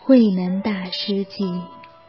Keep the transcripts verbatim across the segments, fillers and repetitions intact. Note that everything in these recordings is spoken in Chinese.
慧能大师记，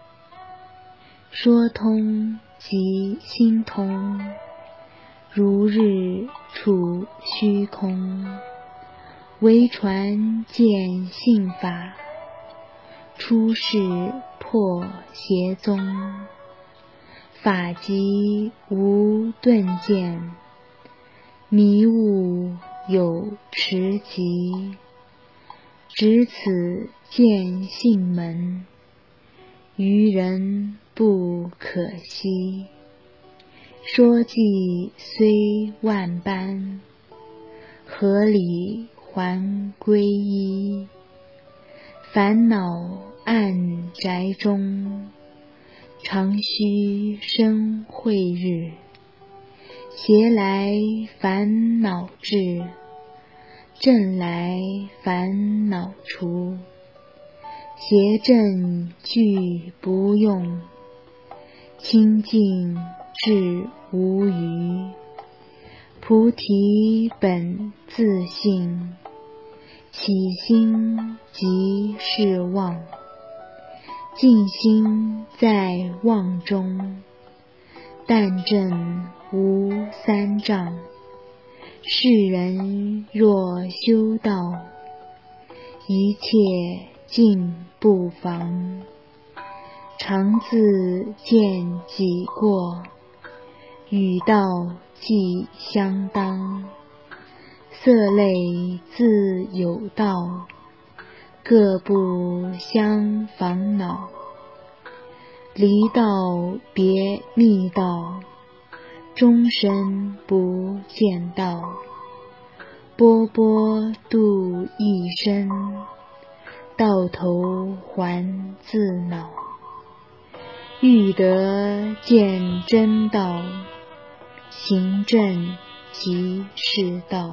说通即心通，如日处虚空，唯传见性法，出世破邪宗。法即无顿见，迷悟有持疾，只此见性门，愚人不可惜。说记虽万般，合理还归一。烦恼暗宅中，常须生慧日。邪来烦恼至，正来烦恼除。邪正俱不用，清净至无余。菩提本自性，起心即是妄。净心在妄中，但证无三障。世人若修道，一切尽不妨。常自见己过，与道既相当。色类自有道，各不相妨恼。离道别密道，终身不见道。波波度一生，到头还自恼。欲得见真道，行正即是道。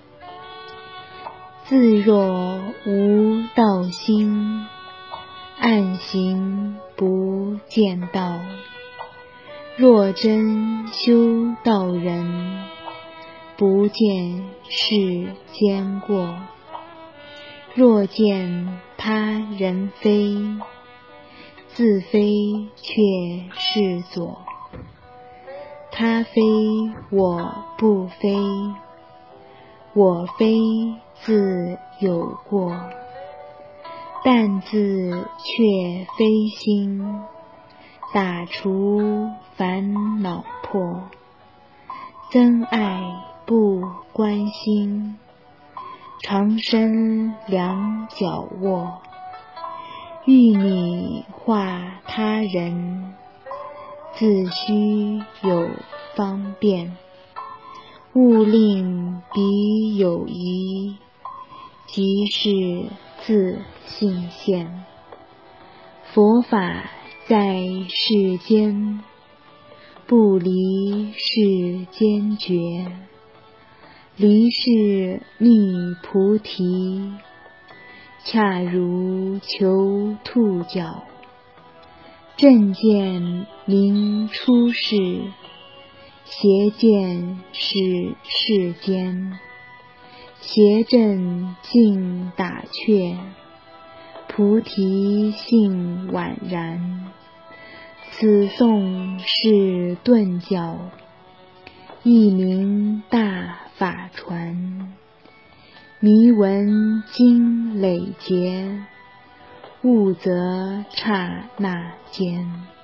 自若无道心，暗行不见道。若真修道人，不见世间过。若见他人非，自非却是左。他非我不非，我非自有过。但自却非心，打除烦恼破。真爱不关心，长生两脚卧。欲你化他人，自须有方便。勿令彼有疑，即是自性现。佛法在世间，不离世间觉。离世觅菩提，恰如求兔角。正见明出世，邪见是世间。邪正尽打却，菩提性宛然。此颂是顿教，一名大法传。迷闻经累劫，悟则刹那间。